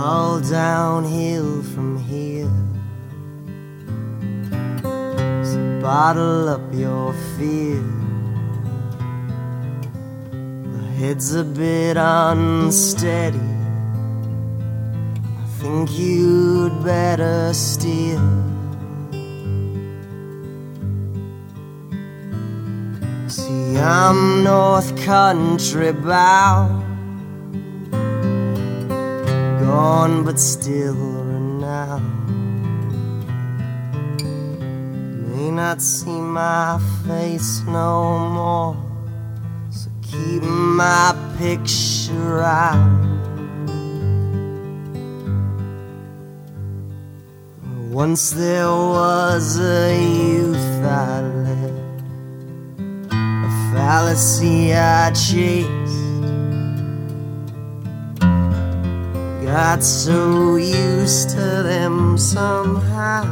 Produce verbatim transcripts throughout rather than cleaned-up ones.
all downhill from here. So bottle up your fear. The head's a bit unsteady. I think you'd better steer. See, I'm North Country bound, gone but still renowned. May not see my face no more, so keep my picture out. Once there was a youth I led, a fallacy I chased. Got so used to them somehow,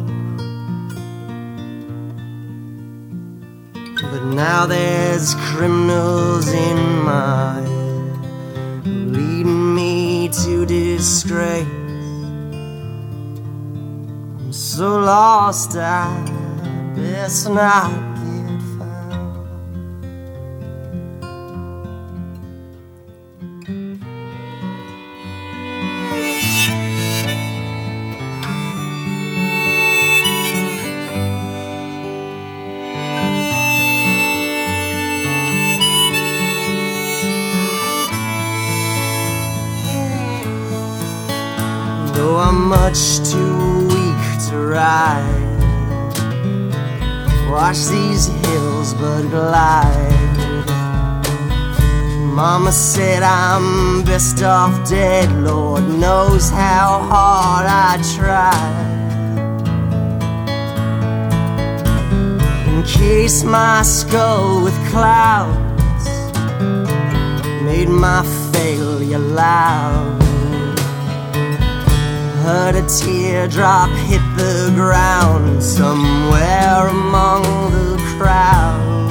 but now there's criminals in my head, leading me to disgrace. I'm so lost I best not get found. Though I'm much too weak to ride, watch these hills but glide. Mama said I'm best off dead, Lord knows how hard I tried. Encased my skull with clouds, made my failure loud. Heard a teardrop hit the ground somewhere among the crowd.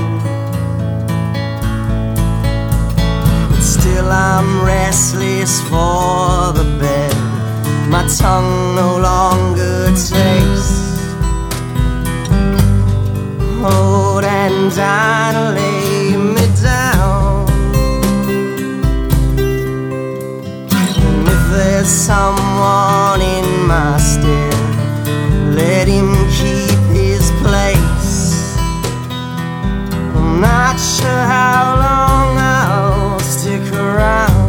But still I'm restless for the bed, my tongue no longer tastes. Hold and dine, lay me down. And if there's someone in my stead, let him keep his place. I'm not sure how long I'll stick around.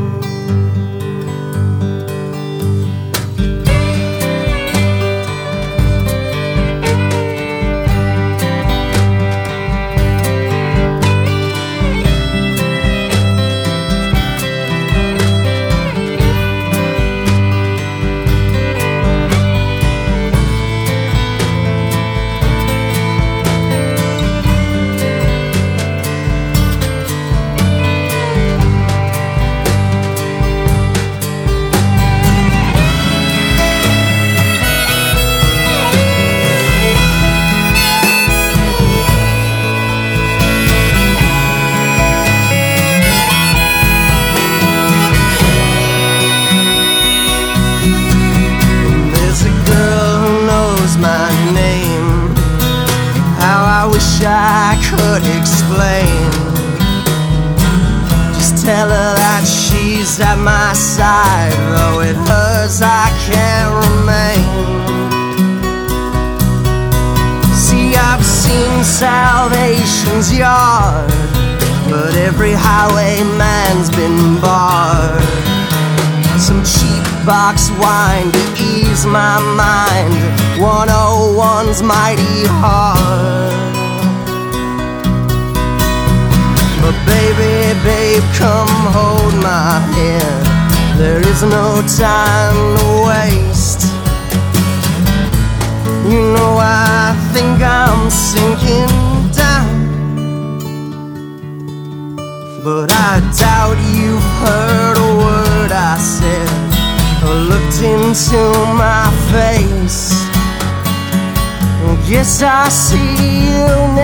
I could explain. Just tell her that she's at my side, though it hurts I can't remain. See, I've seen Salvation's yard, but every highwayman's been barred. Some cheap box wine to ease my mind, one oh one's mighty hard. But baby, babe, come hold my hand, there is no time to waste. You know I think I'm sinking down, but I doubt you've heard a word I said or looked into my face. Guess I see you